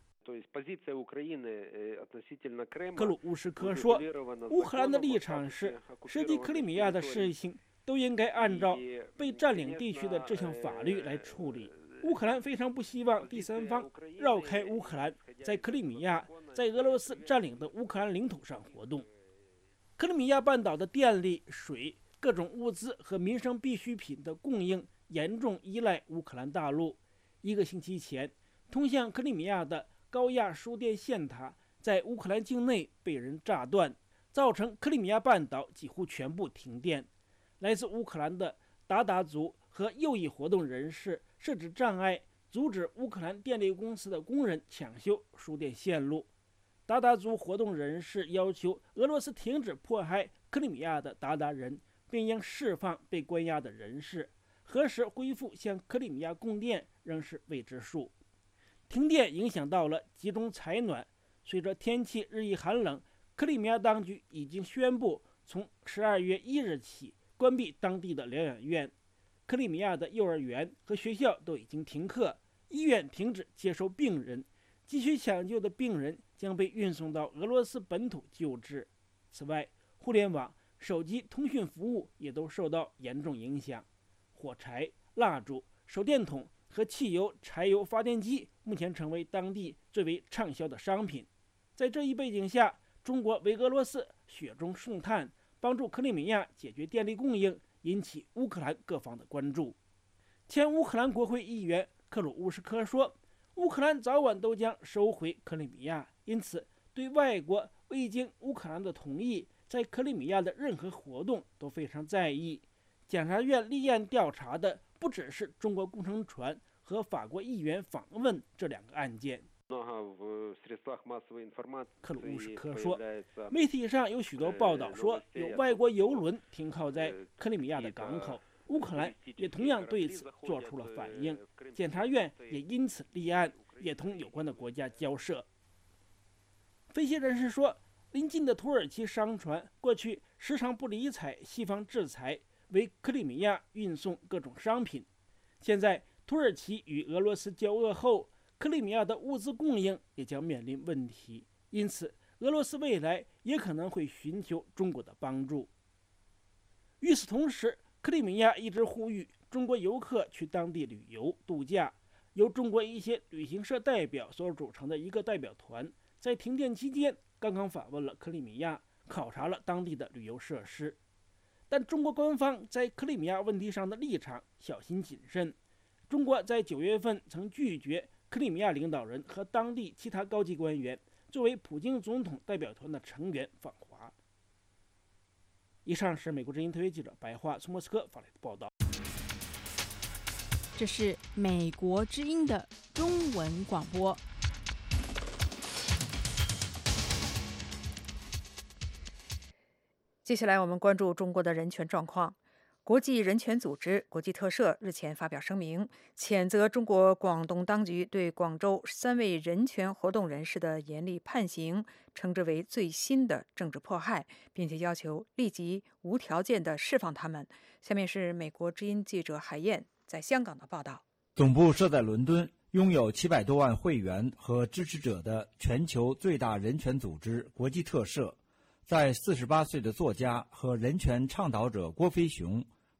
克鲁乌什科说，乌克兰的立场是，涉及克里米亚的事情都应该按照被占领地区的这项法律来处理。乌克兰非常不希望第三方绕开乌克兰，在克里米亚在俄罗斯占领的乌克兰领土上活动。克里米亚半岛的电力、水、各种物资和民生必需品的供应严重依赖乌克兰大陆。1个星期前，通向克里米亚的高压输电线塔在乌克兰境内被人炸断，造成克里米亚半岛几乎全部停电。来自乌克兰的鞑靼族和右翼活动人士设置障碍，阻止乌克兰电力公司的工人抢修输电线路。鞑靼族活动人士要求俄罗斯停止迫害克里米亚的鞑靼人，并应释放被关押的人士。何时恢复向克里米亚供电仍是未知数。停电影响到了集中采暖，随着天气日益寒冷，克里米亚当局已经宣布从12月1日起关闭当地的疗养院。克里米亚的幼儿园和学校都已经停课，医院停止接收病人，急需抢救的病人将被运送到俄罗斯本土救治。此外，互联网、手机通讯服务也都受到严重影响。火柴、蜡烛、手电筒和汽油、柴油发电机目前成为当地最为畅销的商品。在这一背景下，中国为俄罗斯雪中送炭，帮助克里米亚解决电力供应，引起乌克兰各方的关注。前乌克兰国会议员克鲁乌什科说，乌克兰早晚都将收回克里米亚，因此对外国未经乌克兰的同意在克里米亚的任何活动都非常在意。检察院立案调查的不只是中国工程船和法国议员访问这2个案件。克鲁乌什科说，媒体上有许多报道说有外国油轮停靠在克里米亚的港口，乌克兰也同样对此做出了反应，检察院也因此立案，也同有关的国家交涉。分析人士说，邻近的土耳其商船过去时常不理睬西方制裁，为克里米亚运送各种商品。现在土耳其与俄罗斯交恶后，克里米亚的物资供应也将面临问题，因此俄罗斯未来也可能会寻求中国的帮助。与此同时，克里米亚一直呼吁中国游客去当地旅游度假。由中国一些旅行社代表所组成的一个代表团，在停电期间刚刚访问了克里米亚，考察了当地的旅游设施。但中国官方在克里米亚问题上的立场小心谨慎。中国在9月份曾拒绝克里米亚领导人和当地其他高级官员作为普京总统代表团的成员访华。以上是美国之音特约记者白桦从莫斯科发来的报道。 这是美国之音的中文广播。 接下来我们关注中国的人权状况。国际人权组织国际特赦日前发表声明，谴责中国广东当局对广州3位人权活动人士的严厉判刑，称之为最新的政治迫害，并且要求立即无条件地释放他们。下面是美国之音记者海燕在香港的报道。 总部设在伦敦，拥有700多万会员和支持者的全球最大人权组织国际特赦，在48岁的作家和人权倡导者郭飞雄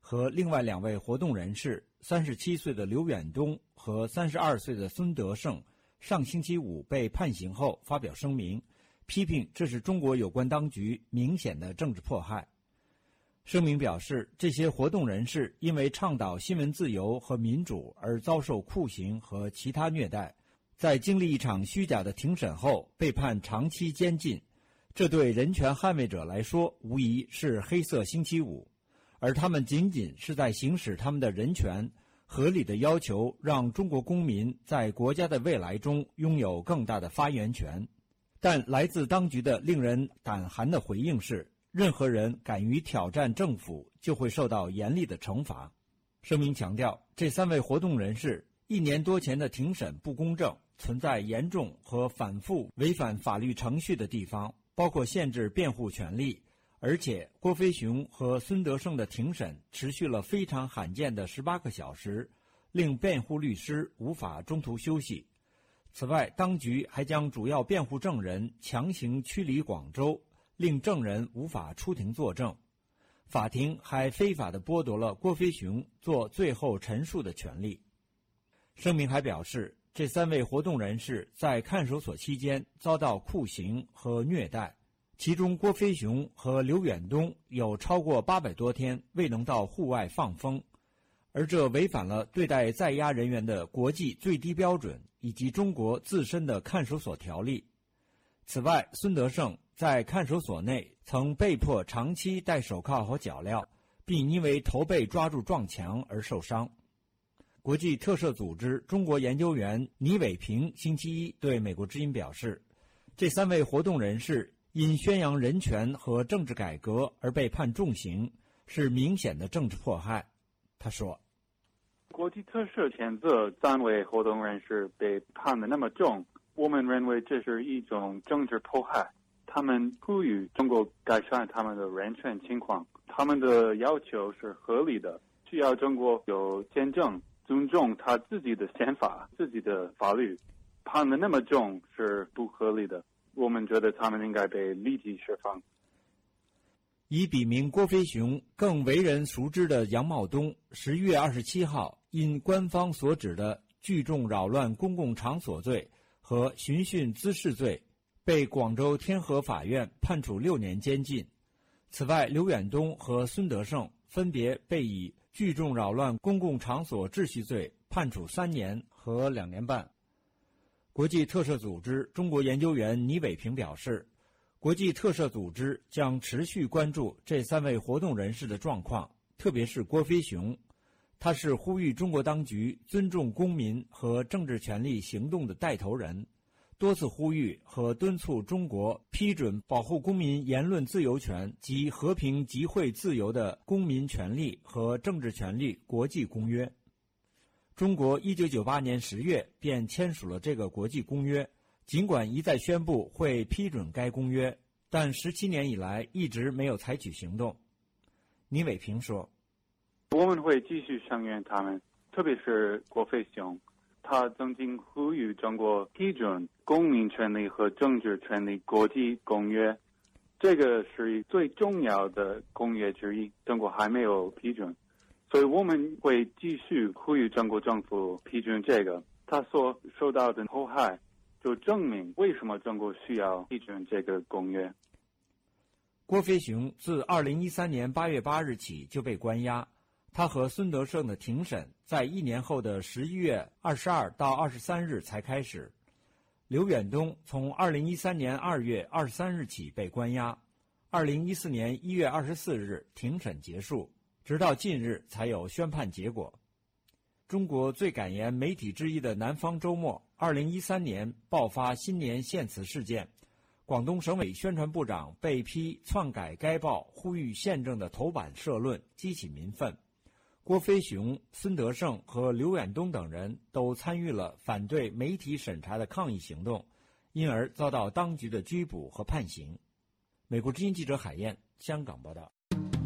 和另外2位活动人士37岁的刘远东和32岁的孙德胜上星期五被判刑后发表声明，批评这是中国有关当局明显的政治迫害。声明表示，这些活动人士因为倡导新闻自由和民主而遭受酷刑和其他虐待，在经历一场虚假的庭审后被判长期监禁，这对人权捍卫者来说无疑是黑色星期五，而他们仅仅是在行使他们的人权，合理的要求让中国公民在国家的未来中拥有更大的发言权。但来自当局的令人胆寒的回应是，任何人敢于挑战政府就会受到严厉的惩罚。声明强调，这3位活动人士1年多前的庭审不公正，存在严重和反复违反法律程序的地方，包括限制辩护权利，而且郭飞雄和孙德胜的庭审持续了非常罕见的18个小时，令辩护律师无法中途休息。此外，当局还将主要辩护证人强行驱离广州，令证人无法出庭作证。法庭还非法地剥夺了郭飞雄做最后陈述的权利。声明还表示，这3位活动人士在看守所期间遭到酷刑和虐待，其中郭飞雄和刘远东有超过800多天未能到户外放风，而这违反了对待在押人员的国际最低标准以及中国自身的看守所条例。此外，孙德胜在看守所内曾被迫长期戴手铐和脚镣，并因为头被抓住撞墙而受伤。国际特赦组织中国研究员倪伟平星期一对美国之音表示，这3位活动人士因宣扬人权和政治改革而被判重刑，是明显的政治迫害。他说， 国际特赦谴责3位活动人士被判得那么重，我们认为这是一种政治迫害。他们呼吁中国改善他们的人权情况，他们的要求是合理的，需要中国有宪政，尊重他自己的宪法、自己的法律。判得那么重是不合理的，我们觉得他们应该被立即释放。 以笔名郭飞雄更为人熟知的杨茂东11月27号因官方所指的聚众扰乱公共场所罪和寻衅滋事罪被广州天河法院判处6年监禁。此外，刘远东和孙德胜分别被以聚众扰乱公共场所秩序罪判处3年和2年半。国际特赦组织中国研究员倪伟平表示，国际特赦组织将持续关注这3位活动人士的状况，特别是郭飞雄。他是呼吁中国当局尊重公民和政治权利行动的带头人，多次呼吁和敦促中国批准保护公民言论自由权及和平集会自由的公民权利和政治权利国际公约。中国1998年10月便签署了这个国际公约，尽管一再宣布会批准该公约，但17年以来一直没有采取行动。倪伟平说， 我们会继续声援他们，特别是郭飞雄，他曾经呼吁中国批准公民权利和政治权利国际公约，这个是最重要的公约之一，中国还没有批准，所以我们会继续呼吁中国政府批准这个。他所受到的迫害就证明为什么中国需要批准这个公约。 郭飞雄自2013年8月8日起就被关押，他和孙德胜的庭审在1年后的11月22到23日才开始。刘远东从2013年2月23日起被关押，2014年1月24日庭审结束，直到近日才有宣判结果。中国最敢言媒体之一的南方周末2013年爆发新年献词事件，广东省委宣传部长被批篡改该报呼吁宪政的头版社论，激起民愤。郭飞雄、孙德胜和刘远东等人都参与了反对媒体审查的抗议行动，因而遭到当局的拘捕和判刑。美国之音记者海燕，香港报道。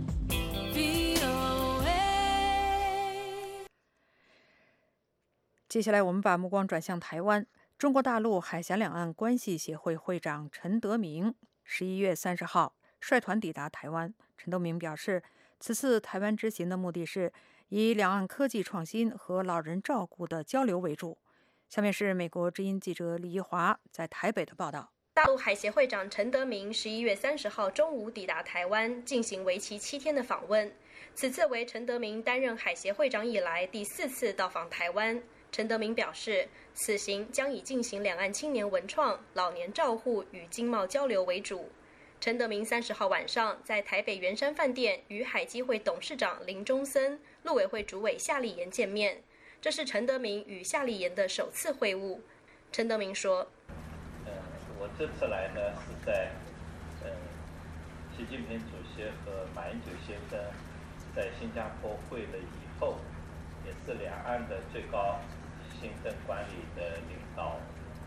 接下来我们把目光转向台湾。中国大陆海峡两岸关系协会会长陈德明11月30号率团抵达台湾。陈德明表示， 此次台湾之行的目的是以两岸科技创新和老人照顾的交流为主。下面是美国之音记者李一华在台北的报道。 大陆海协会长陈德明11月30号中午抵达台湾，进行为期7天的访问。此次为陈德明担任海协会长以来第4次到访台湾。陈德明表示，此行将以进行两岸青年文创、老年照护与经贸交流为主。陈德明30号晚上在台北圆山饭店与海基会董事长林中森、陆委会主委夏立言见面，这是陈德明与夏立言的首次会晤。陈德明说：“ 我这次来呢是在习近平主席和马英九先生在新加坡会了以后，也是两岸的最高行政管理的领导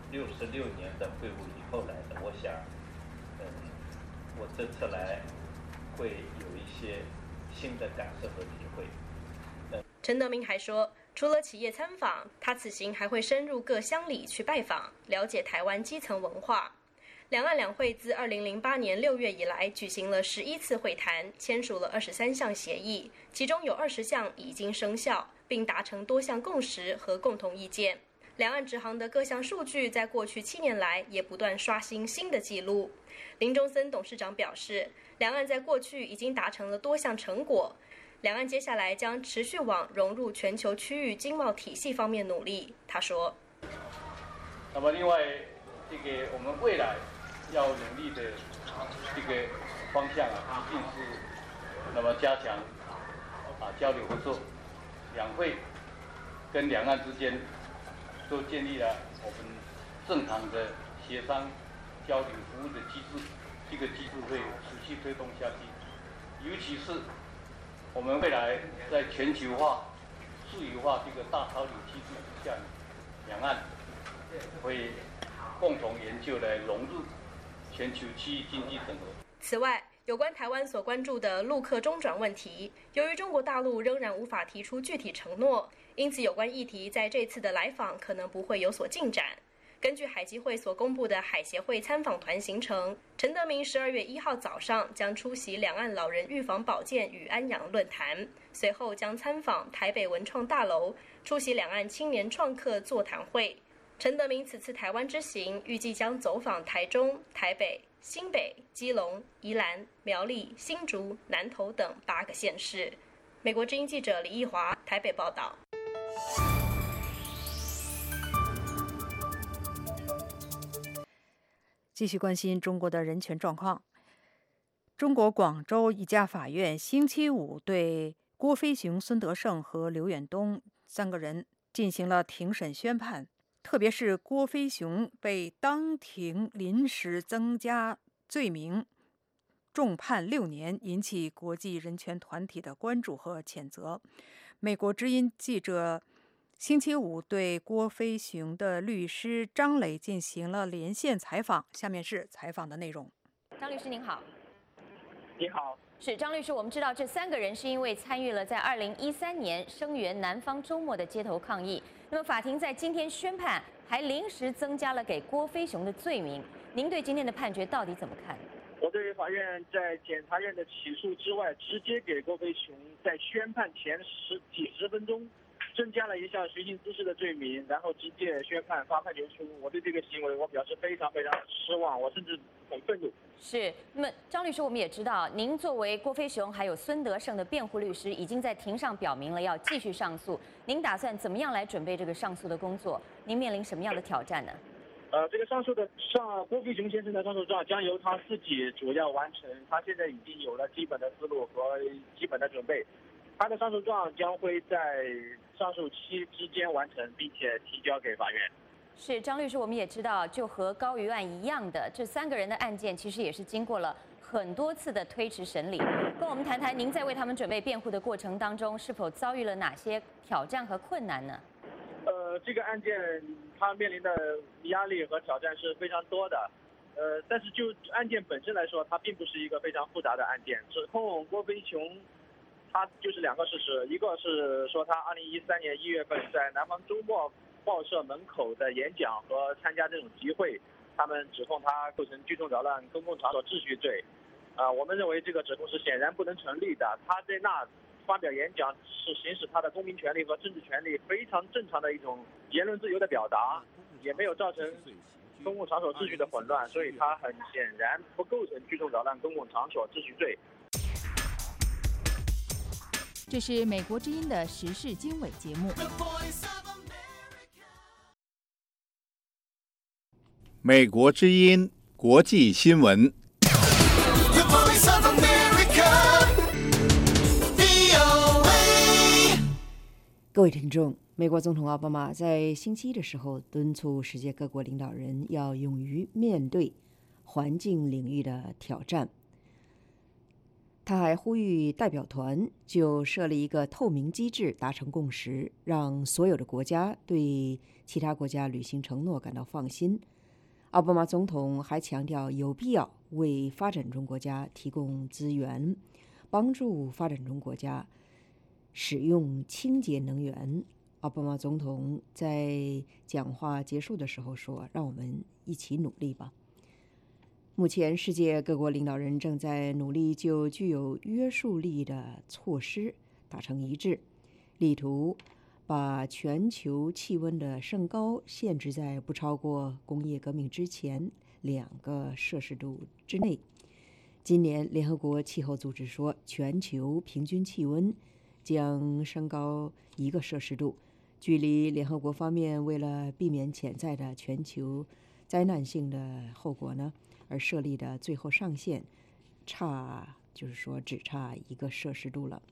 66年的会晤以后来的。我想，我这次来会有一些新的感受和体会。” 陈德明还说，除了企业参访，他此行还会深入各乡里去拜访，了解台湾基层文化。两岸两会自2008年6月以来举行了11次会谈，签署了23项协议，其中有20项已经生效，并达成多项共识和共同意见。两岸直航的各项数据在过去7年来也不断刷新新的纪录。林中森董事长表示，两岸在过去已经达成了多项成果，两岸接下来将持续往融入全球区域经贸体系方面努力。他说：“ 那么另外，这个我们未来要努力的这个方向啊，一定是那么加强交流合作，两会跟两岸之间都建立了我们正常的协商交流服务的机制，这个机制会持续推动下去，尤其是我们未来在全球化、数位化这个大潮流机制之下，两岸会共同研究来融入全球区域经济整合。 此外，有关台湾所关注的陆客中转问题，由于中国大陆仍然无法提出具体承诺，因此有关议题在这次的来访可能不会有所进展。根据海基会所公布的海协会参访团行程，陈德明12月1号早上将出席两岸老人预防保健与安养论坛，随后将参访台北文创大楼，出席两岸青年创客座谈会。陈德明此次台湾之行预计将走访台中、台北、新北、基隆、宜兰、苗栗、新竹、南投等8个县市。美国之音记者李义华台北报道。 继续关心中国的人权状况。中国广州一家法院星期五对郭飞雄、孙德胜和刘远东3个人进行了庭审宣判，特别是郭飞雄被当庭临时增加罪名，重判6年，引起国际人权团体的关注和谴责。美国之音记者星期五对郭飞雄的律师张磊进行了连线采访，下面是采访的内容。 张律师您好。 你好。 是张律师，我们知道这3个人是因为参与了在2013年声援南方周末的街头抗议，那么法庭在今天宣判，还临时增加了给郭飞雄的罪名。您对今天的判决到底怎么看？ 我对法院在检察院的起诉之外，直接给郭飞雄在宣判前几十分钟增加了一项寻衅滋事的罪名，然后直接宣判发判决书。我对这个行为我表示非常非常失望，我甚至很愤怒。 是，那么张律师，我们也知道，您作为郭飞雄还有孙德胜的辩护律师，已经在庭上表明了要继续上诉。您打算怎么样来准备这个上诉的工作？您面临什么样的挑战呢？ 这个郭飞雄先生的上诉状将由他自己主要完成，他现在已经有了基本的思路和基本的准备。他的上诉状将会在上诉期之间完成，并且提交给法院。 是，张律师，我们也知道，就和高瑜案一样的，这3个人的案件其实也是经过了很多次的推迟审理。跟我们谈谈，您在为他们准备辩护的过程当中，是否遭遇了哪些挑战和困难呢？ 这个案件他面临的压力和挑战是非常多的。但是就案件本身来说，它并不是一个非常复杂的案件。指控郭飞雄，他就是2个事实，一个是说他2013年1月份在南方周末报社门口的演讲和参加这种集会，他们指控他构成聚众扰乱公共场所秩序罪。 我们认为这个指控是显然不能成立的。他在那发表演讲是行使他的公民权利和政治权利，非常正常的一种言论自由的表达，也没有造成公共场所秩序的混乱，所以他很显然不构成聚众扰乱公共场所秩序罪。 这是美国之音的时事经纬节目。 美国之音国际新闻。 各位听众，美国总统奥巴马在星期一的时候敦促世界各国领导人要勇于面对环境领域的挑战。他还呼吁代表团就设立一个透明机制达成共识，让所有的国家对其他国家履行承诺感到放心。奥巴马总统还强调有必要为发展中国家提供资源，帮助发展中国家使用清洁能源。奥巴马总统在讲话结束的时候说：“让我们一起努力吧。”目前，世界各国领导人正在努力就具有约束力的措施达成一致，力图把全球气温的升高限制在不超过工业革命之前2个摄氏度之内。今年，联合国气候组织说，全球平均气温将升高1个摄氏度，距离联合国方面为了避免潜在的全球灾难性的后果呢而设立的最后上限只差1个摄氏度了。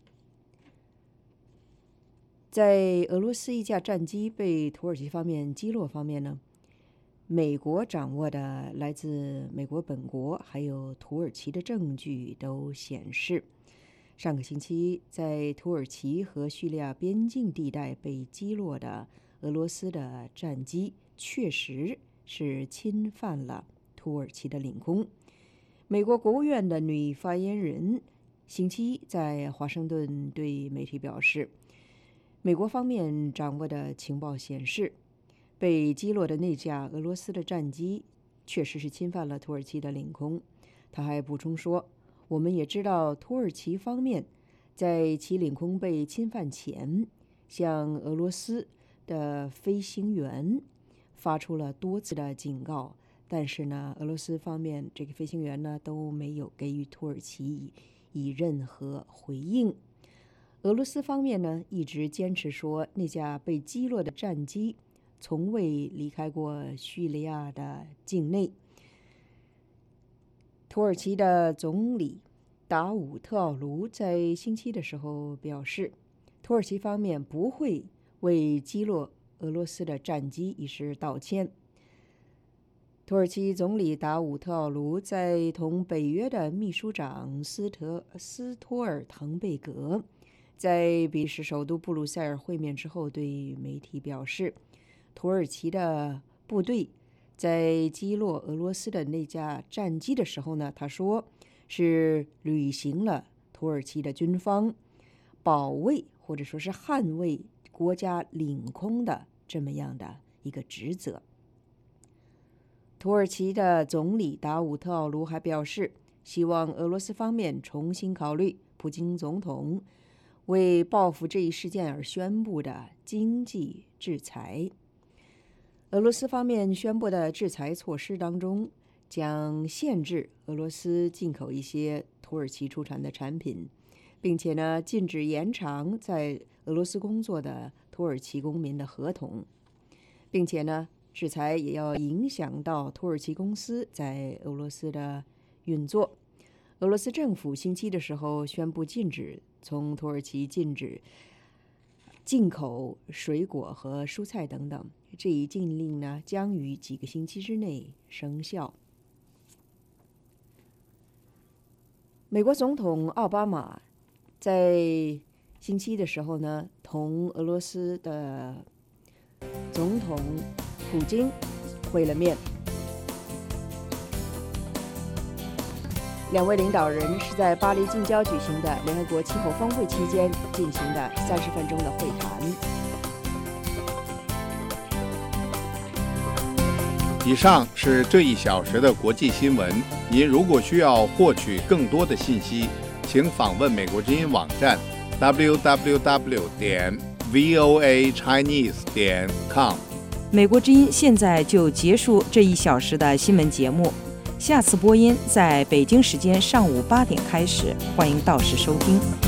在俄罗斯一架战机被土耳其方面击落方面呢，美国掌握的来自美国本国还有土耳其的证据都显示，上个星期在土耳其和叙利亚边境地带被击落的俄罗斯的战机确实是侵犯了土耳其的领空。美国国务院的女发言人星期一在华盛顿对媒体表示，美国方面掌握的情报显示，被击落的那架俄罗斯的战机确实是侵犯了土耳其的领空。他还补充说，我们也知道土耳其方面在其领空被侵犯前，向俄罗斯的飞行员发出了多次的警告，但是呢，俄罗斯方面这个飞行员呢都没有给予土耳其以任何回应。俄罗斯方面呢一直坚持说，那架被击落的战机从未离开过叙利亚的境内。土耳其的总理达武特奥卢在星期的时候表示，土耳其方面不会为击落俄罗斯的战机一事道歉。土耳其总理达武特奥卢在同北约的秘书长斯托尔滕贝格在比利时首都布鲁塞尔会面之后，对媒体表示，土耳其的部队在击落俄罗斯的那架战机的时候呢，他说是履行了土耳其的军方保卫或者说是捍卫国家领空的这么样的一个职责。土耳其的总理达武特奥卢还表示，希望俄罗斯方面重新考虑普京总统为报复这一事件而宣布的经济制裁。俄罗斯方面宣布的制裁措施当中，将限制俄罗斯进口一些土耳其出产的产品，并且呢，禁止延长在俄罗斯工作的土耳其公民的合同，并且呢，制裁也要影响到土耳其公司在俄罗斯的运作。俄罗斯政府星期的时候宣布禁止从土耳其进口水果和蔬菜等等，这一禁令呢将于几个星期之内生效。美国总统奥巴马在星期的时候呢，同俄罗斯的总统普京会了面。两位领导人是在巴黎近郊举行的联合国气候峰会期间进行的30分钟的会谈。 以上是这一小时的国际新闻。您如果需要获取更多的信息，请访问美国之音网站 www.voachinese.com。 美国之音现在就结束这一小时的新闻节目，下次播音在北京时间上午8点开始，欢迎到时收听。